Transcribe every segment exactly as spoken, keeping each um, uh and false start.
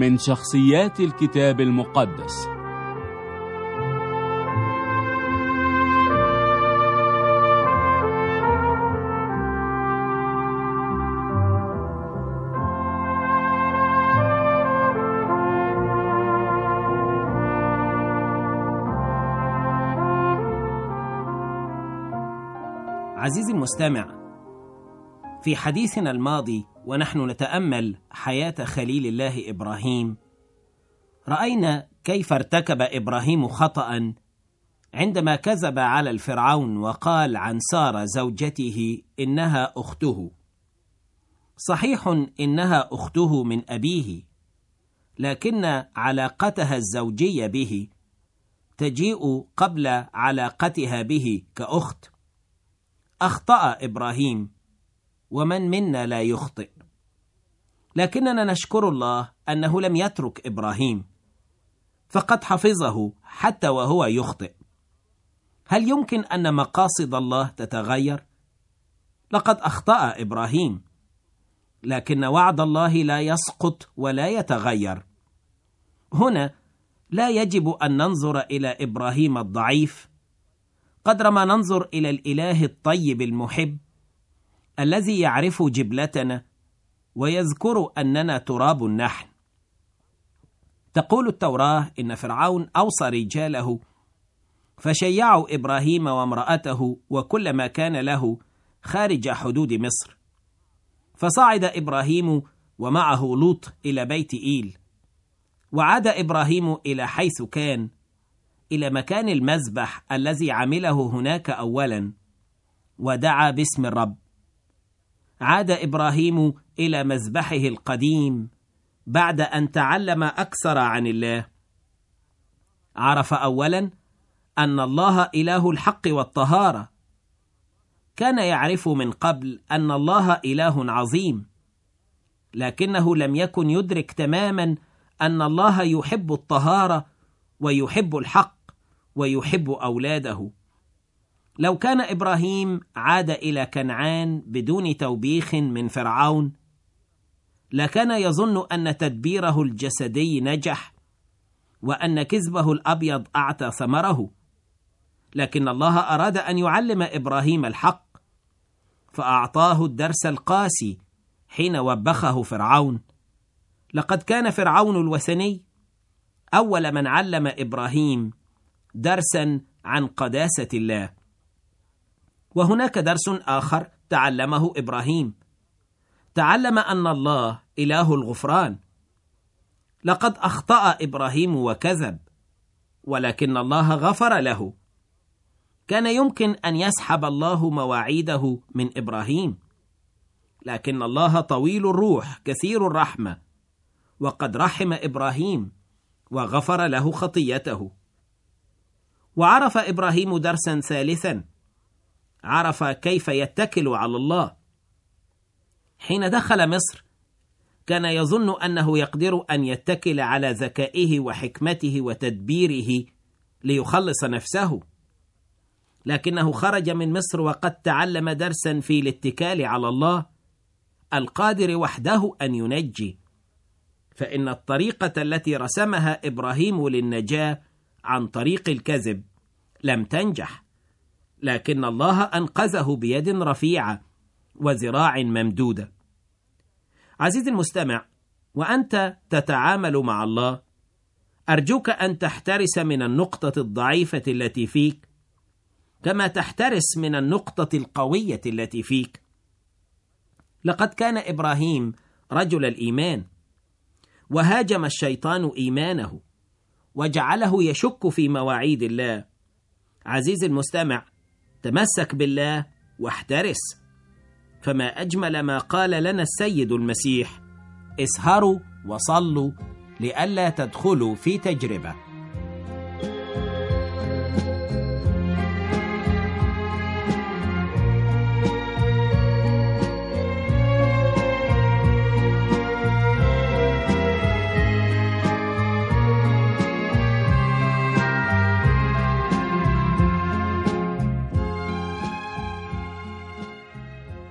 من شخصيات الكتاب المقدس. عزيزي المستمع، في حديثنا الماضي ونحن نتأمل حياة خليل الله إبراهيم، رأينا كيف ارتكب إبراهيم خطأ عندما كذب على الفرعون وقال عن سارة زوجته إنها أخته. صحيح إنها أخته من أبيه، لكن علاقتها الزوجية به تجيء قبل علاقتها به كأخت. أخطأ إبراهيم، ومن منا لا يخطئ، لكننا نشكر الله أنه لم يترك إبراهيم، فقد حفظه حتى وهو يخطئ. هل يمكن أن مقاصد الله تتغير؟ لقد أخطأ إبراهيم، لكن وعد الله لا يسقط ولا يتغير. هنا لا يجب أن ننظر إلى إبراهيم الضعيف قدر ما ننظر إلى الإله الطيب المحب الذي يعرف جبلتنا ويذكر أننا تراب نحن. تقول التوراة إن فرعون أوصى رجاله فشيعوا إبراهيم وامرأته وكل ما كان له خارج حدود مصر، فصعد إبراهيم ومعه لوط إلى بيت إيل، وعاد إبراهيم إلى حيث كان، إلى مكان المذبح الذي عمله هناك أولا، ودعا باسم الرب. عاد إبراهيم إلى مذبحه القديم بعد أن تعلم أكثر عن الله. عرف أولا أن الله إله الحق والطهارة. كان يعرف من قبل أن الله إله عظيم، لكنه لم يكن يدرك تماما أن الله يحب الطهارة ويحب الحق ويحب أولاده. لو كان إبراهيم عاد إلى كنعان بدون توبيخ من فرعون، لكان يظن أن تدبيره الجسدي نجح وأن كذبه الأبيض أعطى ثمره. لكن الله أراد أن يعلم إبراهيم الحق، فأعطاه الدرس القاسي حين وبخه فرعون. لقد كان فرعون الوثني أول من علم إبراهيم درسا عن قداسة الله. وهناك درس آخر تعلمه إبراهيم، تعلم أن الله إله الغفران. لقد أخطأ إبراهيم وكذب، ولكن الله غفر له. كان يمكن أن يسحب الله مواعيده من إبراهيم، لكن الله طويل الروح كثير الرحمة، وقد رحم إبراهيم وغفر له خطيته. وعرف إبراهيم درسا ثالثا، عرف كيف يتكل على الله. حين دخل مصر كان يظن أنه يقدر أن يتكل على ذكائه وحكمته وتدبيره ليخلص نفسه، لكنه خرج من مصر وقد تعلم درسا في الاتكال على الله القادر وحده أن ينجي. فإن الطريقة التي رسمها إبراهيم للنجاة عن طريق الكذب لم تنجح، لكن الله أنقذه بيد رفيعة وذراع ممدودة. عزيزي المستمع، وأنت تتعامل مع الله، أرجوك أن تحترس من النقطة الضعيفة التي فيك كما تحترس من النقطة القوية التي فيك. لقد كان إبراهيم رجل الإيمان، وهاجم الشيطان إيمانه وجعله يشك في مواعيد الله. عزيزي المستمع، تمسك بالله واحترس، فما أجمل ما قال لنا السيد المسيح: اسهروا وصلوا لئلا تدخلوا في تجربة.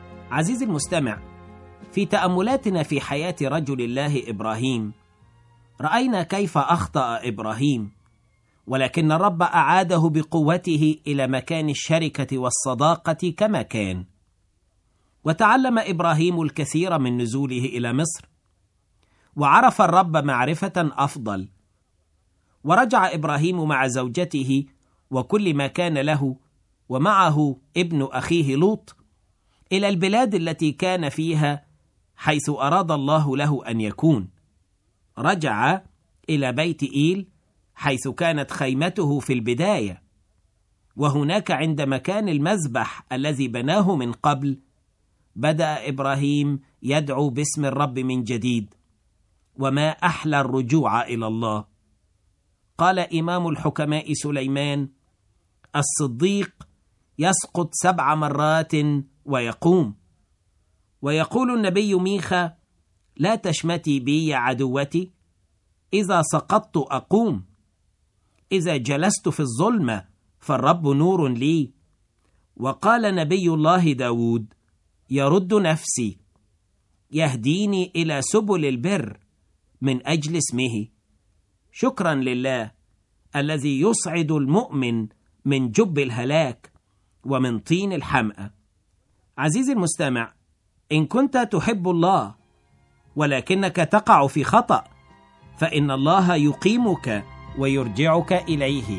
عزيزي المستمع، في تأملاتنا في حياة رجل الله إبراهيم، رأينا كيف أخطأ إبراهيم، ولكن الرب أعاده بقوته إلى مكان الشركة والصداقة كما كان. وتعلم إبراهيم الكثير من نزوله إلى مصر، وعرف الرب معرفة أفضل. ورجع إبراهيم مع زوجته وكل ما كان له، ومعه ابن أخيه لوط، إلى البلاد التي كان فيها حيث أراد الله له أن يكون. رجع إلى بيت إيل حيث كانت خيمته في البداية، وهناك عند مكان المذبح الذي بناه من قبل بدأ إبراهيم يدعو باسم الرب من جديد. وما أحلى الرجوع إلى الله. قال إمام الحكماء سليمان: الصديق يسقط سبع مرات ويقوم. ويقول النبي ميخا: لا تشمتي بي يا عدوتي، إذا سقطت أقوم، إذا جلست في الظلمة فالرب نور لي. وقال نبي الله داود: يرد نفسي، يهديني إلى سبل البر من أجل اسمه. شكرا لله الذي يصعد المؤمن من جب الهلاك ومن طين الحمأة. عزيزي المستمع، إن كنت تحب الله ولكنك تقع في خطأ، فإن الله يقيمك ويرجعك إليه.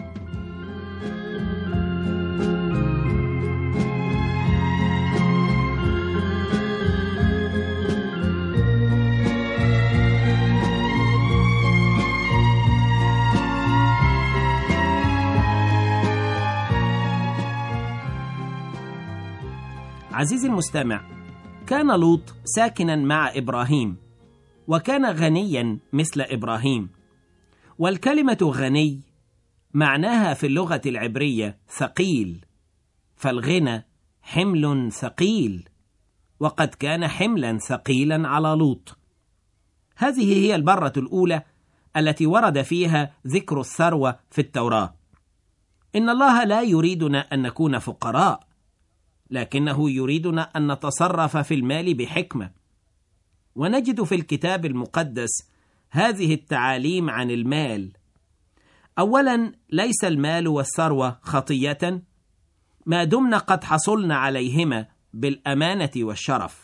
عزيزي المستمع، كان لوط ساكنا مع إبراهيم، وكان غنيا مثل إبراهيم. والكلمة غني معناها في اللغة العبرية ثقيل، فالغنى حمل ثقيل، وقد كان حملا ثقيلا على لوط. هذه هي المرة الأولى التي ورد فيها ذكر الثروة في التوراة. إن الله لا يريدنا أن نكون فقراء، لكنه يريدنا أن نتصرف في المال بحكمة. ونجد في الكتاب المقدس هذه التعاليم عن المال. أولا، ليس المال والثروة خطية ما دمنا قد حصلنا عليهما بالأمانة والشرف.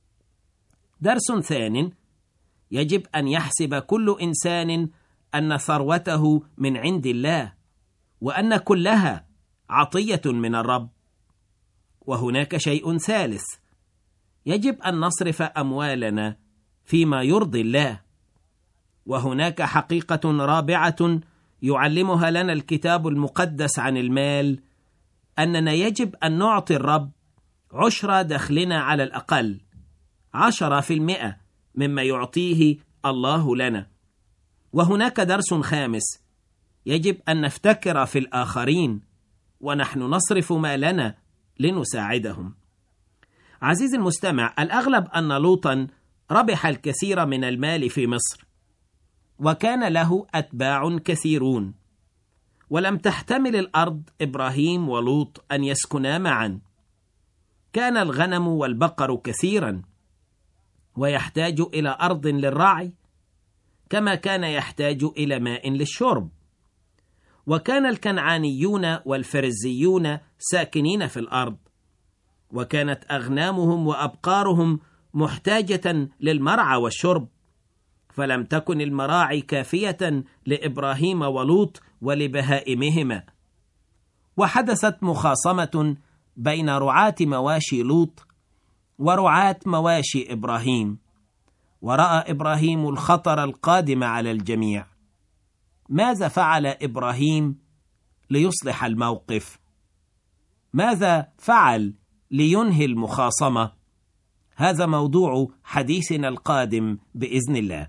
درس ثان، يجب أن يحسب كل إنسان أن ثروته من عند الله، وأن كلها عطية من الرب. وهناك شيء ثالث، يجب أن نصرف أموالنا فيما يرضي الله. وهناك حقيقة رابعة يعلمها لنا الكتاب المقدس عن المال، أننا يجب أن نعطي الرب عشر دخلنا على الأقل، عشرة في المئة مما يعطيه الله لنا. وهناك درس خامس، يجب أن نفتكر في الآخرين ونحن نصرف مالنا لنساعدهم. عزيزي المستمع، الأغلب أن لوطا ربح الكثير من المال في مصر، وكان له أتباع كثيرون، ولم تحتمل الأرض إبراهيم ولوط أن يسكنا معا. كان الغنم والبقر كثيرا، ويحتاج إلى أرض للرعي كما كان يحتاج إلى ماء للشرب. وكان الكنعانيون والفرزيون ساكنين في الأرض، وكانت أغنامهم وأبقارهم محتاجة للمرعى والشرب، فلم تكن المراعي كافية لإبراهيم ولوط ولبهائمهما. وحدثت مخاصمة بين رعاة مواشي لوط ورعاة مواشي إبراهيم، ورأى إبراهيم الخطر القادم على الجميع. ماذا فعل إبراهيم ليصلح الموقف؟ ماذا فعل لينهي المخاصمة؟ هذا موضوع حديثنا القادم بإذن الله.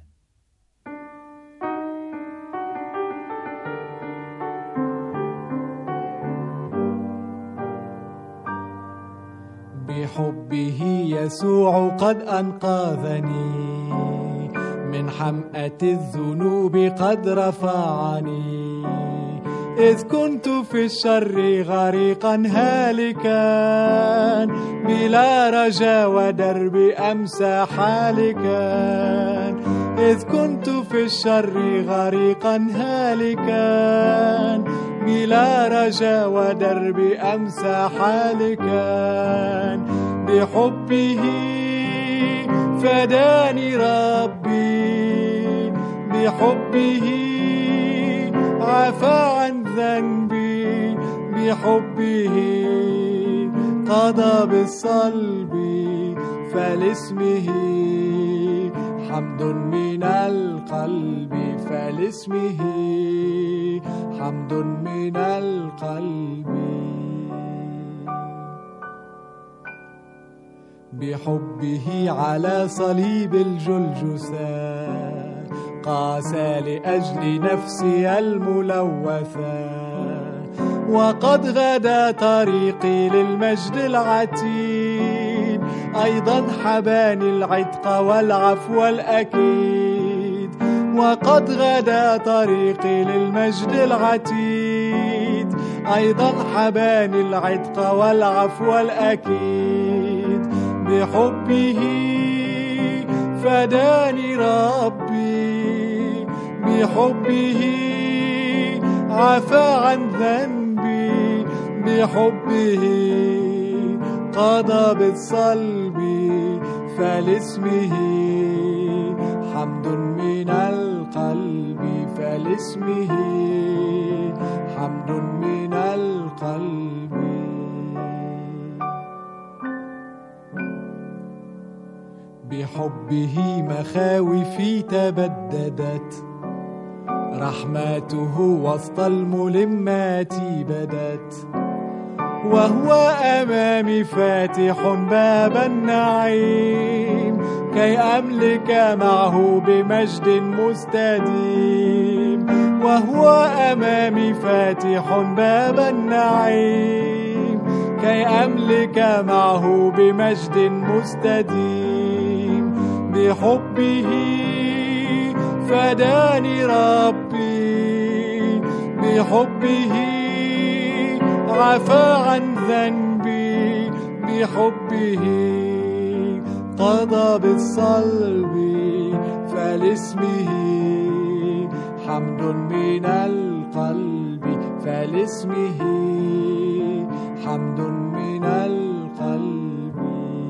بحبه يسوع قد أنقذني، من حمأة الذنوب قد رفعني. إذ كنت في الشر غريقا هالكا، بلا رجا ودرب أمسى حالكا. إذ كنت في الشر غريقا هالكا بلا رجا ودرب أمسى حالكا بحبه فداني ربي بحبه عفى عن ذنبي بحبه قضى بالصلب فلاسمه حمد من القلب فلاسمه حمد من القلب بحبه على صليب الجلجثة قاسى لأجل نفسي الملوثة وقد غدا طريقي للمجد العتيد أيضا حباني العتق والعفو الأكيد وقد غدا طريقي للمجد العتيد أيضا حباني العتق والعفو الأكيد بحبه فداني ربي بحبه عفى عن ذنبي بحبه قضى بالصلب فلاسمه حمد من القلب فلاسمه حمد من القلب بحبه مخاوفي تبددت رحمته وسط الملمات بدت وهو أمامي فاتح باب النعيم كي أملك معه بمجد مستديم وهو أمامي فاتح باب النعيم كي أملك معه بمجد مستديم بحبه فداني ربي بحبه عفى عن ذنبي بحبه قضى بالصلب فلاسمه حمد من القلب فلاسمه حمد من القلب.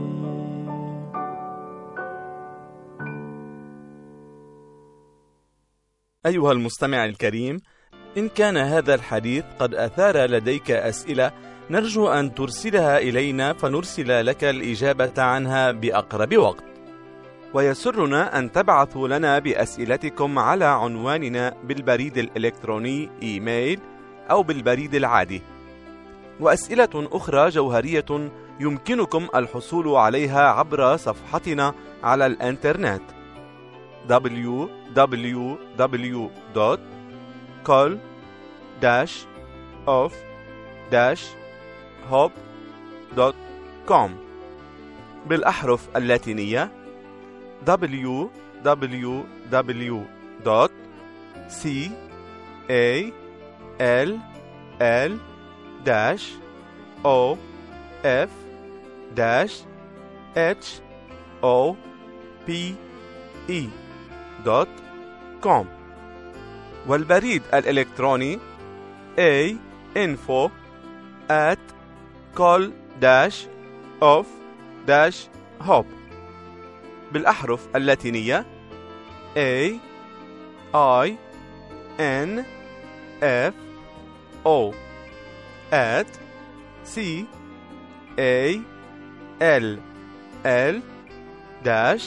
أيها المستمع الكريم، إن كان هذا الحديث قد أثار لديك أسئلة نرجو أن ترسلها إلينا فنرسل لك الإجابة عنها بأقرب وقت. ويسرنا أن تبعثوا لنا بأسئلتكم على عنواننا بالبريد الإلكتروني إيميل أو بالبريد العادي. وأسئلة أخرى جوهرية يمكنكم الحصول عليها عبر صفحتنا على الإنترنت دبليو دبليو دبليو دوت كول داش أوف داش هوب دوت كوم بالأحرف اللاتينية دبليو دبليو دبليو دوت سي إيه إل إل داش أو إف داش إتش أو بي إي دوت كوم والبريد الإلكتروني a info at call dash of dash hop بالأحرف اللاتينية a i n f o at c a l l dash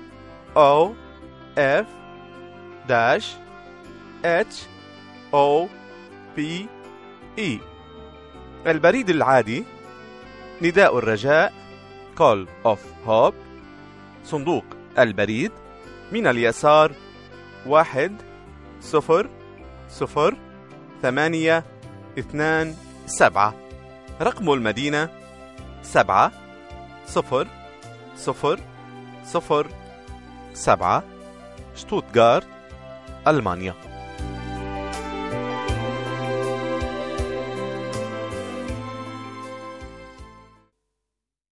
o f dash h o p e. البريد العادي نداء الرجاء Call of Hope، صندوق البريد من اليسار واحد صفر صفر ثمانية اثنان سبعة، رقم المدينة سبعة صفر صفر صفر سبعة، شتوتغارت، ألمانيا.